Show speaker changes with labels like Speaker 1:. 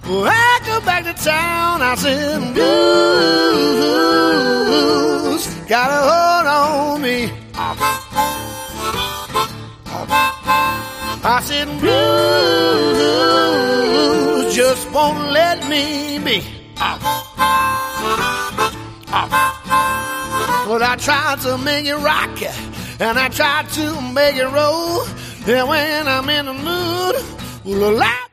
Speaker 1: When I go back to town, I said, blues got a hold on me. I said, blues just won't let me be. Well, I tried to make it rock, and I tried to make it roll. And when I'm in the mood, well,